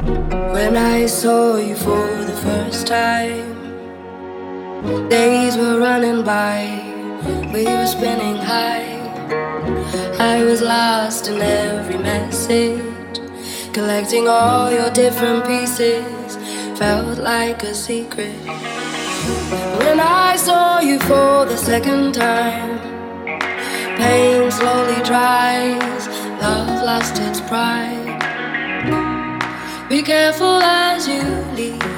When I saw you for the first time, days were running by, we were spinning high. I was lost in every message, collecting all your different pieces, felt like a secret. When I saw you for the second time, pain slowly dries, love lost its pride. Be careful as you leave,